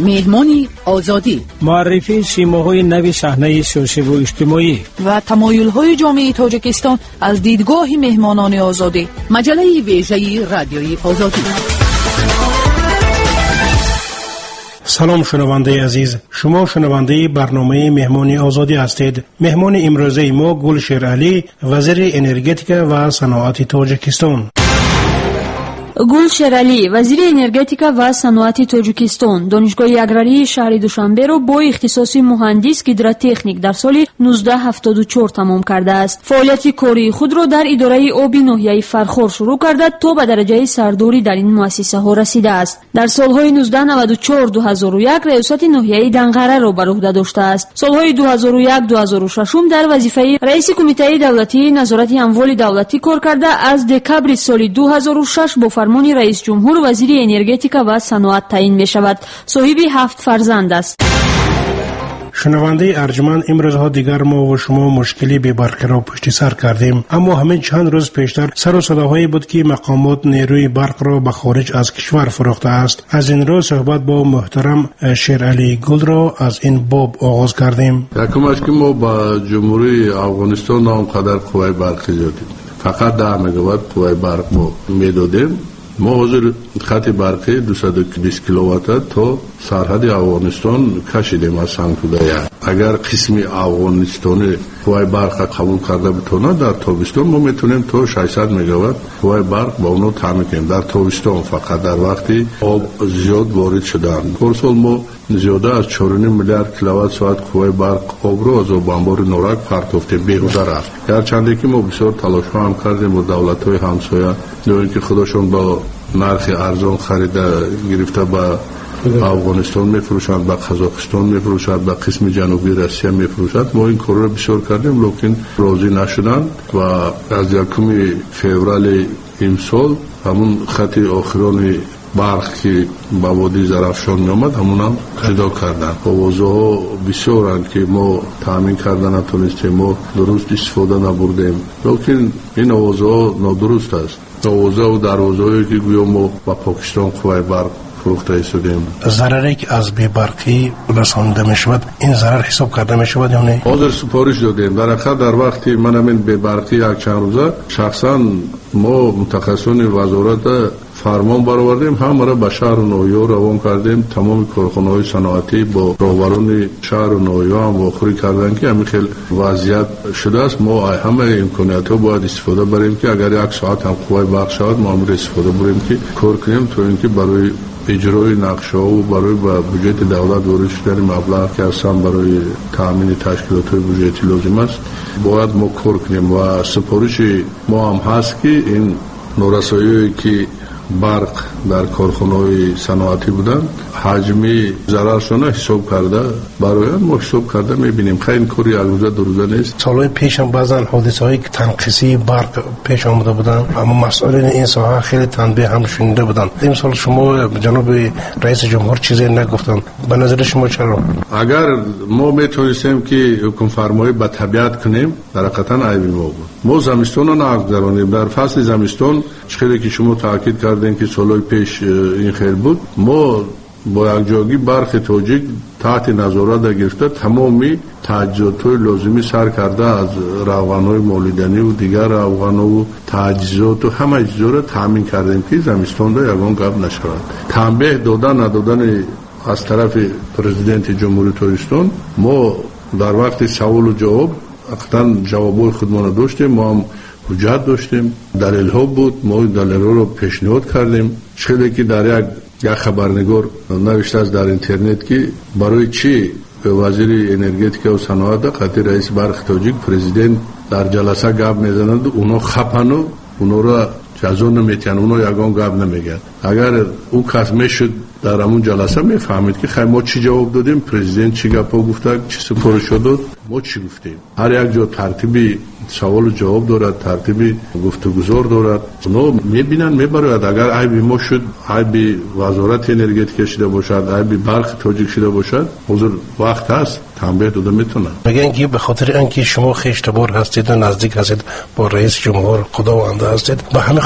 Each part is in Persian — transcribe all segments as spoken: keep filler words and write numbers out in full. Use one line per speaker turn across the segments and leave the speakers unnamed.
مهمان آزادی،
معرفی سیماهای نوی صحنه سیاسی و اجتماعی
و تمایل‌های جامعه تاجیکستان از دیدگاه مهمانان آزادی. مجله ویژه رادیوی آزادی.
سلام شنونده عزیز، شما شنونده برنامه مهمان آزادی هستید. مهمان امروزه ما گلشیر علی، وزیر انرژتیک و صنعت تاجیکستان.
گلشیر علی، وزیر انرژتیک و صنعت تاجیکستان، دانشگاه اگراری شهر دوشنبه را با اختصاص مهندس هیدراتکنیک در سال نوزده هفتاد و چهار تمام کرده است. فعالیت کاری خود را در اداره آبی ناحیه فرخار شروع کرده تا به درجه سرداری در این مؤسسه ها رسیده است. در سالهای نوزده نود و چهار دو هزار و یک ریاست ناحیه دنقره را بر عهده داشته است. سالهای دو هزار و یک دو هزار و شش در وظیفه رئیس کمیته دولتی نظارت اموال دولتی کار کرده. از دکامبر سال دو هزار و شش با فرمان رئیس جمهور وزیر انرژتیک و صنعت تعیین می شود. صاحب هفت فرزند است.
شنونده ارجمند، امروزها دیگر ما و شما مشکلی بی برق را پشت سر کردیم، اما همین چند روز پیشتر سر و صداهایی بود که مقامات نیروی برق را به خارج از کشور فروخته است. از این روز صحبت با محترم شیر علی گل را از این باب آغاز کردیم.
یکمش که ما با جمهوری افغانستان آنقدر قوه برقی دادیم، فقط ده مگاوات قوه برق ما میدادیم. ما حاضر خط برقی دویست و بیست کیلووات تا سرحد افغانستان کشیدیم از سنگتودایه. اگر قسمی افغانستانی قوه برق قبول کرده بتونه، در تابستان ما میتونیم تا ششصد مگاوات قوه برق با اونو تامین کنیم. در تابستان فقط در وقتی آب زیاد وارد شدن. هر سال ما زیاده از چهار و نیم میلیارد کیلووات ساعت قوه برق آب رو از آبانبار نورک پرتافتیم، بیهوده رفت. گرچند که ما بسیار تلاش هم کردیم با دولت‌های همسایه، نه که خودشون با نرخ ارزان خریده گرفته با افغانستان میفروشند، با قزاقستان میفروشند، با قسم جنوبی روسیه میفروشند. ما این کار را بسیار کردیم لیکن راضی نشدند و از یکم فوریه امسال همون خط آخران برق که با وادی زرافشان می آمد همون هم جدا کردن. آوازه ها بسیارند که ما تامین کردن نتونستیم، ما درست استفاده نبردیم، لیکن این آوازه ها نادرست است. آوازه و دروازه هایی که گویا ما با پاکستان قوه برق فروخته ایستادیم.
ضرری که از بی برقی رسانده می شود، این ضرر حساب کرده می شود یا نه؟
حاضر سپارش دادیم. در حقیقت در وقتی من همین بی برقی یک چند روزه شخصا ما متخصصان وزارت فرمان برآوردیم، همه را به شهر و ناحیه روان کردیم. تمام کارخانه‌های صنعتی با راهبران شهر و ناحیه هم واخوری کردن که همین خیلی وضعیت شده است. ما همه امکانیت‌ها باید استفاده بریم که اگر یک ساعت هم قوه برق شود ما هم استفاده بریم که کار کنیم، تا اینکه برای اجرای نقشه و برای با بودجه دولت وارد شدن مبلغ که اصلا برای تامین تشکیلات بودجه لازم است باید ما کار کنیم. و سپارش ما هم هست که این نورسایی که برق در کارخانه‌های صنعتی بودن حجمی ضررشون حساب کرده، برای ما حساب کرده میبینیم. خیلی کاری یک روزه دو روزه نیست.
سالهای پیش هم بعضا حادثه‌های تنقیصی برق پیش آمده بودن، اما مسئولین این ساحه خیلی تنبیه هم شنیده بودن. این سال شما جناب رئیس جمهور چیزی نگفتن، به نظر شما چرا؟
اگر ما میتونستیم که حکم فرمایی به طبیعت کنیم در حقیقتا عیبی ما بود. ما زمستان رو نگذرانیم. در فصل زمستان چقدر که شما تاکید کردین که سالهای پیش این خیر بود، ما با یک جاگی برق تاجیک تحت نظارت گرفته تمامی تجهیزات‌های لازمی سر کرده، از روغن‌های مالیدنی و دیگر روغن‌ها و تجهیزات و همه اجزا را تامین کردیم که زمستان را یگان گپ نشود. تنبیه دادن ندادن از طرف پرزیدنت جمهوری تاجیکستان، ما در وقت سوال و جواب اقتن جوابای خودمان داشتیم، ما هم حجت داشتیم، دلیل ها بود، ما دلیل ها رو پیشنهاد کردیم. چیزی که در یک یک خبرنگار نوشته است در اینترنت که برای چی وزیر انرژتیک و صنعت خط رئیس برق تاجیک پرزیدنت در جلسه گپ میزنند، اونا خپنو اونا را جزا نمیتین، اونا یگان گپ نمیگن. اگر او کس میشد در همون جلسه میفهمید که خیلی ما چی جواب دادیم، پرزیدنت چی گپا گفته، چی سفارش داد، ما چی گفتیم. هر یک جا ترتیبی سوال و جواب دارد، ترتیبی گفتگوزار دارد. اونا میبینن میبراید. اگر عیبی ما شد، عیبی وزارت انرژتیک شده باشد، عیبی برق تاجیک شده باشد، حضور وقت هست تنبیه داده میتونن.
میگن که به خاطر اینکه شما خیشتبار هستید و نزدیک هستید با رئیس جمهور خداونده هستید، به همین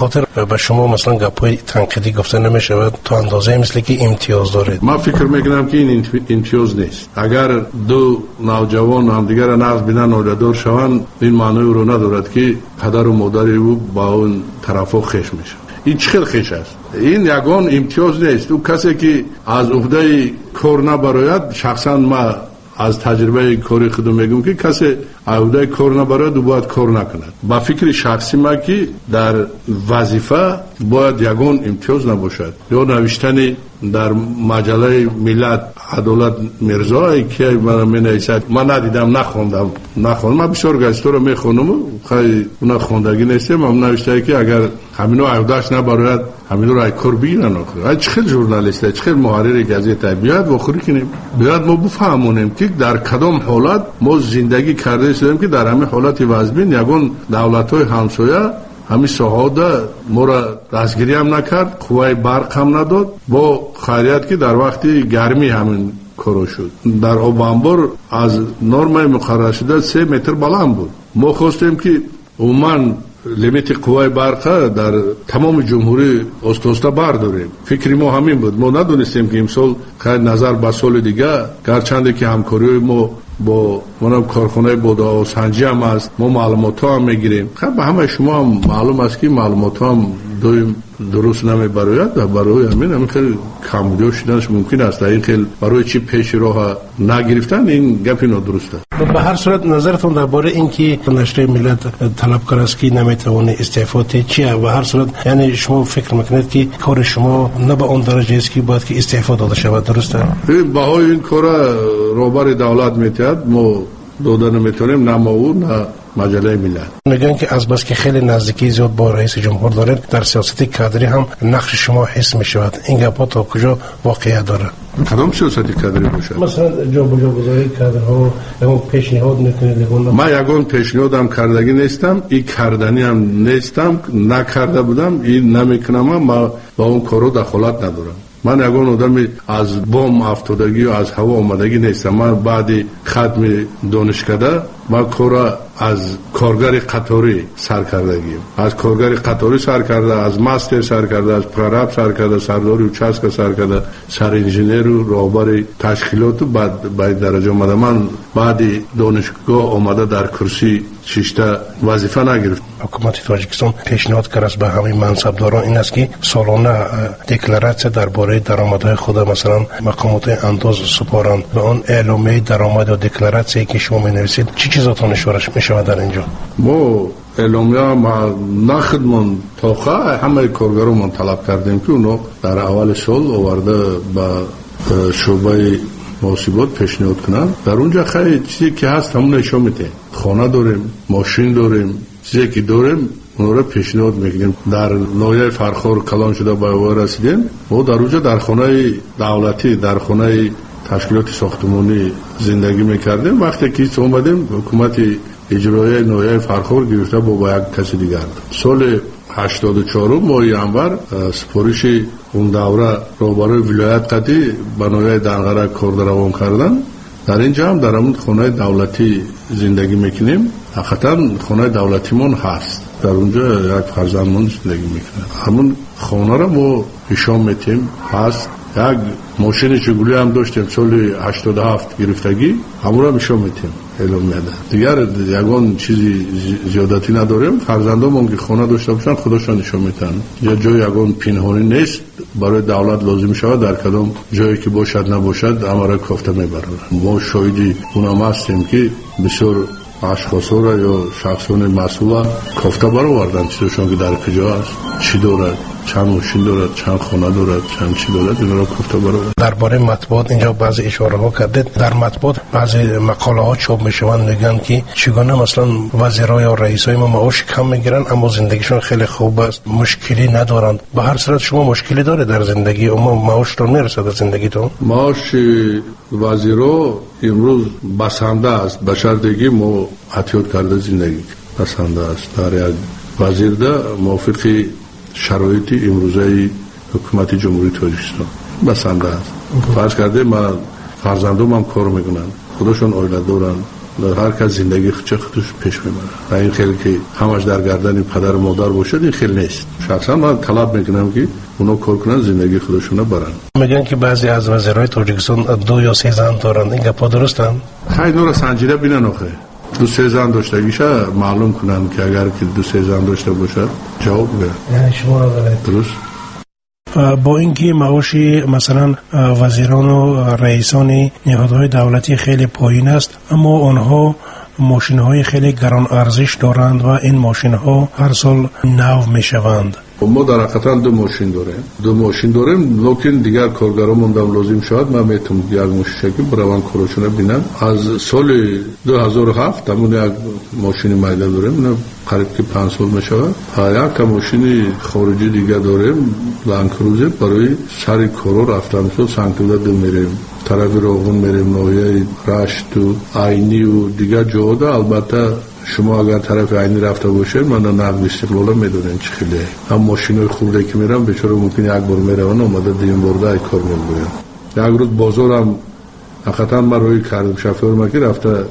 خاطر به شما مثلا گپای تنقیدی گفته نمیشود تا اندازه مثل که امتیاز دارید؟
من فکر میکنم که این امتیاز نیست. اگر دو نوجوان هم دیگر را نقض بینن اولادار شوند، این معنی رو ندارد که پدر و مادر او با اون طرفا خش میشه. این چه خش است؟ این یگان امتیاز نیست. او کسی که از عهده کار نبراید، شخصا ما از تجربه کاری خودم میگم که کسی عهده کار نبراید و باید کار نکند. با فکر شخصی ما که در وظیفه باید یگان امتیاز نباشد. یا نوشتن در مجله ملت عدالت مرزایی که من مینویسد، من ندیدم، نخوندم نخوندم من بسیار گزیده رو میخونم، خیلی اونا خوندگی نیستم. من نوشته که اگر همینو عهدهش نبراید همینو رای کار بگیرن. آخر چه خیلی ژورنالیست، چه خیلی محرر گزیده بیاد و خوری کنیم، بیاد ما بفهمونیم که در کدام حالت ما زندگی کرده هستیم که در همه حالت وضعین یگان دولت‌های همسایه همین ساحاده ما را دستگیری هم نکرد، قوای برق هم نداد، با خیریت که در وقتی گرمی همین کارو شد. در آب انبار از نرم مقرر شده سه متر بلند بود. ما خواستیم که عموما لیمیت قوای برق در تمام جمهوری استوسته برداریم. فکری ما همین بود. ما ندونستیم که امسال خیلی نظر به سال دیگه، گرچنده که همکاری ما با منم کارخانه بودا و سنجی هم هست، ما معلومات ها هم میگیریم. خب به همه شما هم معلوم است که معلومات ها هم دویم درست نمیبراید و برای همین همین خیلی کمبودی شدنش ممکن است. این خیلی برای چی پیش راه نگرفتن، این گپی نادرسته.
به هر صورت نظرتون درباره اینکه نشریه ملت طلبکار است که نمیتونه استعفا چیه؟ و هر صورت یعنی شما فکر میکنید که کار شما نه به اون درجه است که باید که استعفا داده شود، درسته؟
بهای این کار روبر دولت میتید، ما داده نمیتونیم، نه ما او نه مجله ملت.
میگن که از بس که خیلی نزدیکی زیاد با رئیس جمهور دارید، در سیاست کادری هم نقش شما حس میشود. این گپا تا کجا واقعیت داره؟
کدام سیاست کادری باشه؟
مثلا جا بجا گذاری کادرها یا پیشنهاد میکنید؟
من یگان پیشنهادم کردگی نیستم، این کردنی هم نیستم، نکرده بودم، این نمیکنم، ما با اون کارو دخالت ندارم. من یگان آدمی از بام افتادگی و از هوا آمدگی نیستم. من بعد ختم دانشکده ما کارا از کارگر قطاری سر کردگیم، از کارگر قطاری سر کرده، از ماستر سر کرده، از پراب سر کرده، سرداری و چسک سر کرده، سر انجینیر و راهبر تشکیلات و بعد به درجه آمده. من بعد دانشگاه آمده در کرسی شیشته وظیفه نگرفت.
حکومت تاجیکستان پیشنهاد کرد به همه منصبداران این است که سالانه دکلراسیون درباره درآمدهای خود مثلا مقامات انداز سپارند به آن اعلامیه درآمد و دکلراسیونی که شما می‌نویسید چه چیزاتون اشاره می‌شود در اینجا؟
ما اعلامیه ما نخدمون تا همه کارگران طلب کردیم که اونو در اول سال آورده به شعبه محاسبات پیشنهاد کنن. در اونجا خیلی چیزی که هست همون نشون میده. خانه داریم، ماشین داریم، چیزی که داریم اون رو پیشنهاد میکنیم. در نایه فرخار کلان شده به او رسیدیم. ما در اونجا در خانه دولتی، در خانه تشکیلات ساختمانی زندگی میکردیم. وقتی که اومدیم حکومت اجرایی نایه فرخار گرفته با یک کسی دیگر. سال هشتاد و چهار ماه انور سپارش اون دوره روبروی ولایت قدی بنای دنغره کار روان کردن. در اینجا هم در همون خانه دولتی زندگی میکنیم. حقیقتا خانه دولتیمون هست، در اونجا یک فرزندمون زندگی میکنه. همون خانه را ما پیشام میتیم هست. یک ماشین شگولی هم داشتیم سال هشتاد و هفت گرفتگی، همون را میشام میتیم اعلام میده. دیگر یگان چیزی زیادتی نداریم. فرزندامون که خانه داشته باشن خودشان نشون میتن. یا جای یگان پنهانی نیست، برای دولت لازم شود در کدام جایی که باشد نباشد امر کافته میبرن. ما شاهدی اونم هستیم که بسیار اشخاصا را یا شخصان مسئول کافته برآوردن چیزشون که در کجا است، چی دارد، چند ماشین دارد، چند خانه دارد، چند چی دارد، اینا را کافته برآورد.
درباره مطبوعات اینجا بعضی اشاره ها کردید. در مطبوعات بعضی مقاله ها چاپ میشوند، میگن که چگونه مثلا وزیرای یا رئیسای ما معاش کم میگیرن اما زندگیشون خیلی خوب است، مشکلی ندارند. به هر صورت شما مشکلی داره در زندگی اما معاشتون میرسه در زندگیتون؟
معاش وزیرا امروز بسنده است، به شرطی ما احتیاط کرده زندگی بسنده است. در یک وزیر ده موافق شرایط امروزه حکومت جمهوری تاجیکستان بسنده است. فرض کرده من فرزندم هم کار میکنن، خودشون اولاده دارن، هر کس زندگی خودش پیش میبره و این خیلی که همش در گردن پدر و مادر باشد این خیلی نیست. شخصا من طلب میکنم که اونا کار کنن زندگی خودشون برن.
میگن که بعضی از وزیرای تاجیکستان دو یا سه زن دارن، این گپا درستن؟
خیلی نور سنجیده بینن آخه دو سه زن داشتگیشه معلوم کنن که اگر که دو سه زن داشته باشه جواب بده.
یعنی شما را
درست.
با اینکه معاش مثلا وزیران و رئیسان نهادهای دولتی خیلی پایین است، اما آنها ماشین های خیلی گران ارزش دارند و این ماشین ها هر سال نو می شوند.
ما در حقیقت دو ماشین داریم دو ماشین داریم لیکن دیگر کارگرامون هم لازم شد من میتونم یک ماشین که بروان کارشون ببینم. از سال دو هزار و هفت همون یک ماشین میده داریم قریب که پنج سال میشه. یک ماشین خارجی دیگه داریم لند کروزر برای سر کارو رفتن سو سنگتوده میریم طرف راغون میریم نویه رشت و عینی و دیگه جاده. البته شما اگر طرف عینی رفته باشه من نقد استقلال میدونین چه خیلی هم ماشینای خورده که میرم بیچاره ممکن یک بار میرون اومده دیم برده کار میکنه. یک روز بازارم حقیقتا من روی کردم شفیع ما که رفته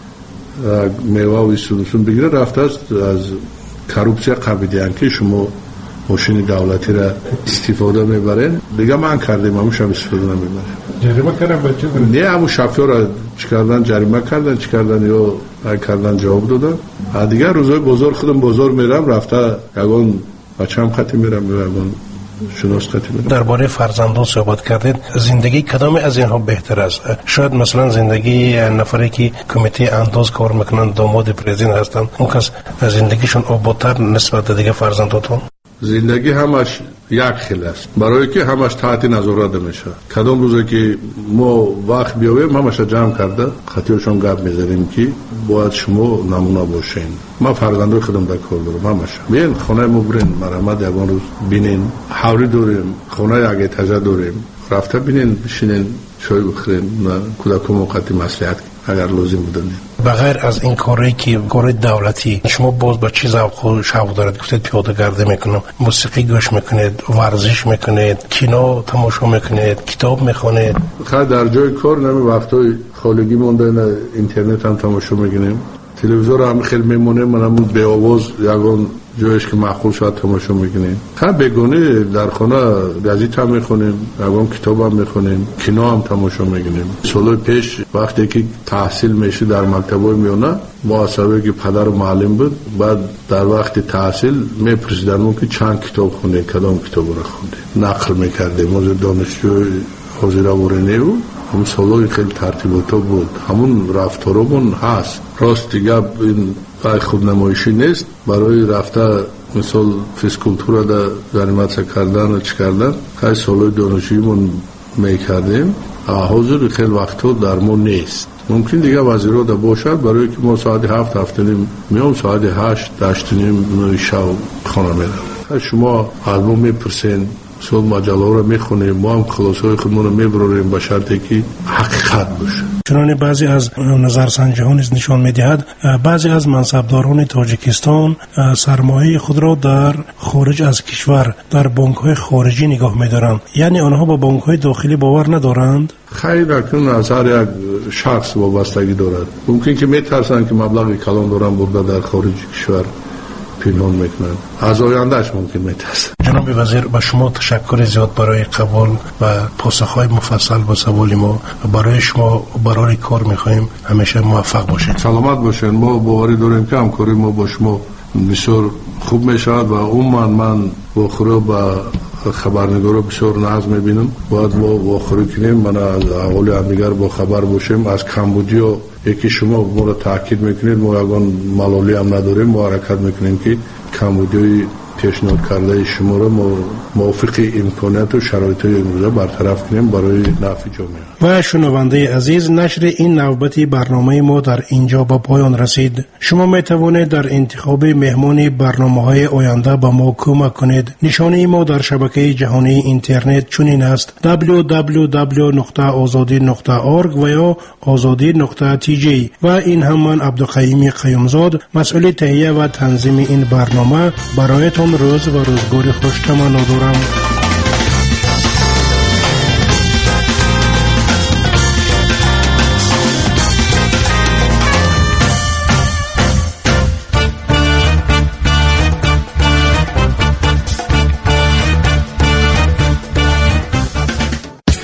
میوه و استودوسون بگیره رفته است از کروپسیا قبیدیان که شما ماشین دولتی را استفاده میبرین دیگه من کردیم هموش هم استفاده نمیبرین.
جریمه کردن بچه برین؟
نه همون شفیع را چی کردن جریمه کردن چی کردن یا کردن جواب دادن. دیگه روزای بازار خودم بازار میرم رفته یگان بچه هم خطی میرم یگان شناس خطی میرم.
درباره فرزندان صحبت کردید، زندگی کدام از اینها بهتر است؟ شاید مثلا زندگی نفری که کمیته انداز کار میکنن داماد پرزیدنت هستن اون کس زندگیشون آبادتر نسبت دیگه فرزنداتون؟
زندگی همش یک خیلی است برای که همش تحت نظارت میشه. کدام روزی که ما وقت بیاویم همش جمع کرده خطیرشون گپ میذاریم که باید شما نمونه باشین. ما فرزندای خودم در کار دارم همش ببین خونه ما برین مرحمت یگان روز بینین حوری داریم خونه یک تازه داریم رفته بینین بشینین چای بخورین کودکان موقتی مصلحت اگر لازم بودن.
بغیر از این کاری که کار دولتی شما باز با چی ذوق و شوق دارید؟ گفتید پیاده گردی میکنم، موسیقی گوش میکنید، ورزش میکنید، کینو تماشا میکنید، کتاب میخونید؟
خیلی در جای کار نمی وقتای خالگی مونده نه اینترنت هم تماشا میکنیم تلویزیون هم خیلی میمونه من هم به آواز یگان جایش که معقول شد تماشا میکنیم. خیلی بگونه در خانه گازیت هم میخونیم یگان کتاب هم میخونیم کینو هم تماشا میکنیم. سالای پیش وقتی که تحصیل میشه در مکتبای میونه ما حسابی که پدر معلم بود بعد در وقت تحصیل میپرسیدن که چند کتاب خونده کدام کتاب رو خونده نقل میکردیم. ما دانشجو حاضر آورنه و همون سالای خیلی ترتیباتا بود همون رفتارمون هست. راست دیگه این برای خودنمایشی نیست برای رفته مثال فیزیکولتور در غنیمت کردن و چی کردن خیلی سالای دانشجویمون میکردیم. حاضر خیلی وقتا در ما نیست. ممکن دیگه وزیرها در باشد برای که ما ساعت هفت هفتنیم میام ساعت هشت داشتنیم نوی شو خانه میرم. شما از ما میپرسین سال مجله رو میخونیم ما هم خلاصهای خودمون رو میبراریم با شرطی که حقیقت باشه.
چنانه بعضی از نظرسنجی ها نیز نشان میدهد بعضی از منصبداران تاجیکستان سرمایه خود را در خارج از کشور در بانک های خارجی نگاه میدارند، یعنی آنها با بانک های داخلی باور ندارند.
خیلی اکنون از هر یک شخص وابستگی دارد. ممکن که میترسن که مبلغ کلان دارن برده در خارج کشور پنهان میکنن از آیندهش ممکن میترسن.
جناب وزیر با شما تشکر زیاد برای قبول و پاسخهای مفصل با سوال ما. برای شما برای کار میخوایم همیشه موفق باشید.
سلامت باشین. ما باوری داریم که همکاری ما با شما بسیار خوب میشود و عموما من با خدا با خبرنگارا بسیار ناز میبینم باید ما واخوری کنیم من از احوال همدیگر با خبر باشیم. از کمبودیا یکی شما ما رو تاکید میکنید ما یگان ملالی هم نداریم ما حرکت میکنیم که کمبودیای پیشنهاد کرده شما رو ما موافق امکانات و شرایط امروزه برطرف کنیم برای نفع جامعه.
و شنونده عزیز نشر این نوبتی برنامه ما در اینجا با پایان رسید. شما می توانید در انتخاب مهمان برنامه‌های آینده با ما کمک کنید. نشانه ما در شبکه جهانی اینترنت چنین است دبلیو دبلیو دبلیو نقطه آزادی نقطه اورگ و یا آزادی نقطه تی جی و این هم من عبدالقیوم قیومزاد مسئول تهیه و تنظیم این برنامه برایتان روز و روزگار خوش تمنا دارم.